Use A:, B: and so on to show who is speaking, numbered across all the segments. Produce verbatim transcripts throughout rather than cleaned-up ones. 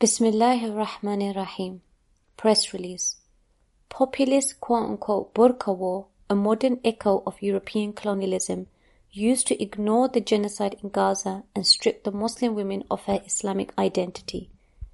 A: Bismillahirrahmanirrahim. Press release. Populist quote-unquote burqa war, a modern echo of European colonialism, used to ignore the genocide in Gaza and strip the Muslim women of her Islamic identity.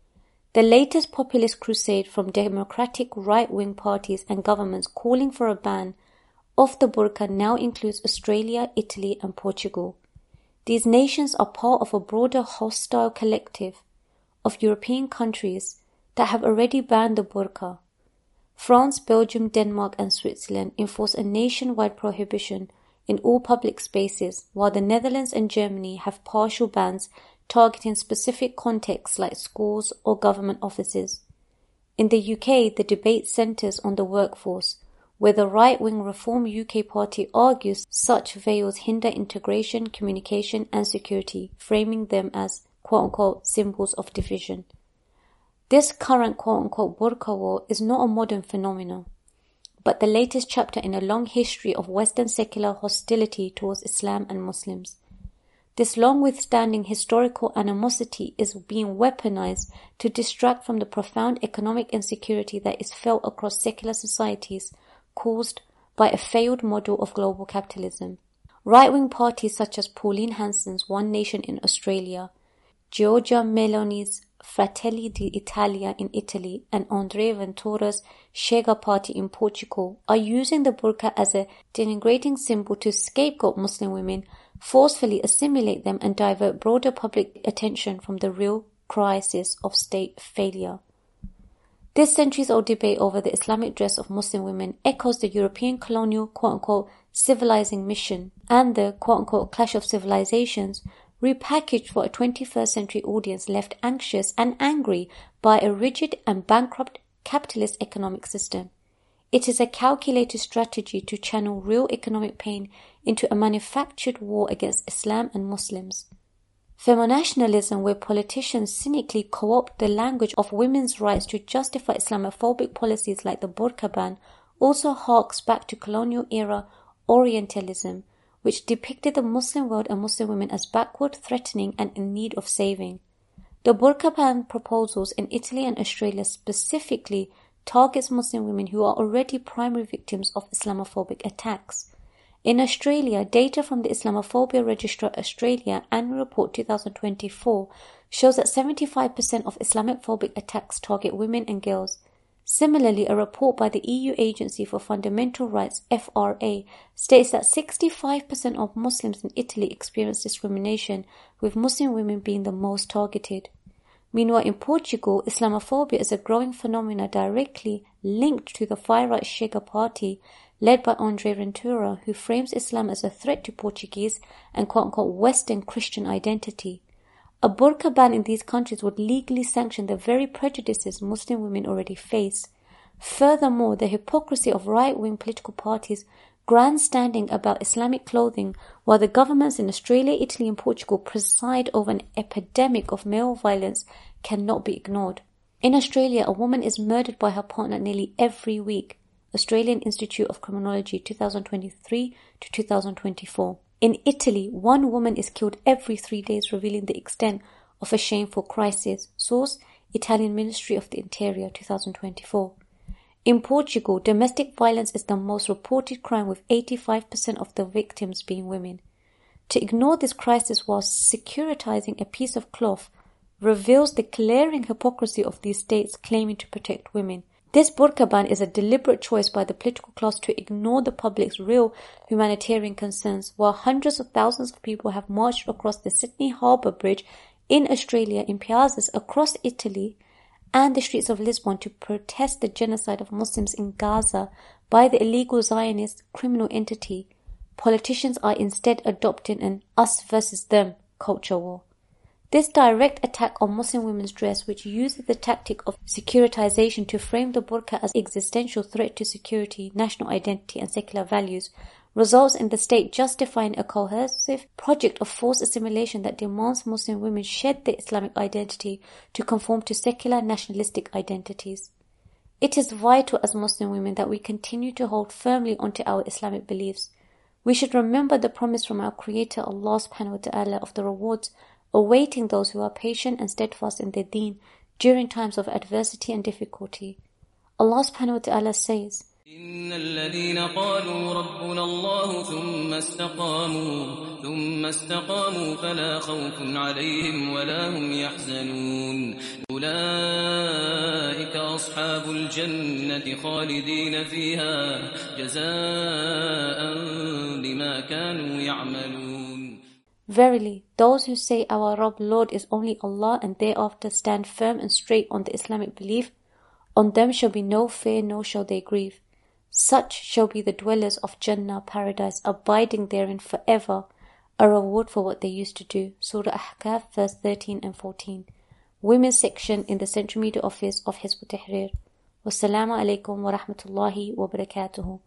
A: The latest populist crusade from democratic right-wing parties and governments calling for a ban of the burqa now includes Australia, Italy and Portugal. These nations are part of a broader hostile collective of European countries that have already banned the burqa. France, Belgium, Denmark and Switzerland enforce a nationwide prohibition in all public spaces, while the Netherlands and Germany have partial bans targeting specific contexts like schools or government offices. In the U K, the debate centres on the workforce, where the right-wing Reform U K party argues such veils hinder integration, communication and security, framing them as quote-unquote symbols of division. This current quote-unquote burqa war is not a modern phenomenon, but the latest chapter in a long history of Western secular hostility towards Islam and Muslims. This long-withstanding historical animosity is being weaponized to distract from the profound economic insecurity that is felt across secular societies caused by a failed model of global capitalism. Right-wing parties such as Pauline Hanson's One Nation in Australia, Giorgia Meloni's Fratelli d'Italia in Italy and Andrea Ventura's Chega party in Portugal are using the burqa as a denigrating symbol to scapegoat Muslim women, forcefully assimilate them and divert broader public attention from the real crisis of state failure. This centuries-old debate over the Islamic dress of Muslim women echoes the European colonial quote-unquote civilizing mission and the quote-unquote clash of civilizations repackaged for a twenty-first century audience left anxious and angry by a rigid and bankrupt capitalist economic system. It is a calculated strategy to channel real economic pain into a manufactured war against Islam and Muslims. Feminationalism, where politicians cynically co-opt the language of women's rights to justify Islamophobic policies like the burqa ban, also harks back to colonial-era Orientalism, which depicted the Muslim world and Muslim women as backward, threatening and in need of saving. The burqa ban proposals in Italy and Australia specifically targets Muslim women who are already primary victims of Islamophobic attacks. In Australia, data from the Islamophobia Registrar Australia Annual Report twenty twenty-four shows that seventy-five percent of Islamophobic attacks target women and girls. Similarly, a report by the E U Agency for Fundamental Rights, F R A, states that sixty-five percent of Muslims in Italy experience discrimination, with Muslim women being the most targeted. Meanwhile, in Portugal, Islamophobia is a growing phenomenon directly linked to the far-right Chega party, led by André Ventura, who frames Islam as a threat to Portuguese and quote-unquote Western Christian identity. A burqa ban in these countries would legally sanction the very prejudices Muslim women already face. Furthermore, the hypocrisy of right-wing political parties grandstanding about Islamic clothing while the governments in Australia, Italy and Portugal preside over an epidemic of male violence cannot be ignored. In Australia, a woman is murdered by her partner nearly every week. Australian Institute of Criminology twenty twenty-three to twenty twenty-four. In Italy, one woman is killed every three days, revealing the extent of a shameful crisis. Source, Italian Ministry of the Interior, twenty twenty-four. In Portugal, domestic violence is the most reported crime, with eighty-five percent of the victims being women. To ignore this crisis while securitizing a piece of cloth reveals the glaring hypocrisy of these states claiming to protect women. This burqa ban is a deliberate choice by the political class to ignore the public's real humanitarian concerns, while hundreds of thousands of people have marched across the Sydney Harbour Bridge in Australia, in piazzas across Italy and the streets of Lisbon to protest the genocide of Muslims in Gaza by the illegal Zionist criminal entity. Politicians are instead adopting an us versus them culture war. This direct attack on Muslim women's dress, which uses the tactic of securitization to frame the burqa as an existential threat to security, national identity and secular values, results in the state justifying a coercive project of forced assimilation that demands Muslim women shed their Islamic identity to conform to secular nationalistic identities. It is vital as Muslim women that we continue to hold firmly onto our Islamic beliefs. We should remember the promise from our Creator Allah subhanahu wa ta'ala of the rewards awaiting those who are patient and steadfast in their deen during times of adversity and difficulty. Allah subhanahu wa ta'ala says,
B: إن الذين قالوا ربنا الله ثم استقاموا ثم استقاموا فلا خوف عليهم ولا هم يحزنون أولئك أصحاب الجنة خالدين فيها جزاء بما كانوا يعملون.
A: Verily, those who say our Rabb Lord is only Allah and thereafter stand firm and straight on the Islamic belief, on them shall be no fear, nor shall they grieve. Such shall be the dwellers of Jannah, paradise, abiding therein forever, a reward for what they used to do. Surah Ahqaf, verse thirteen and fourteen. Women's section in the Central Media Office of Hizb ut-Tahrir. Wassalamu alaikum wa rahmatullahi wa barakatuhu.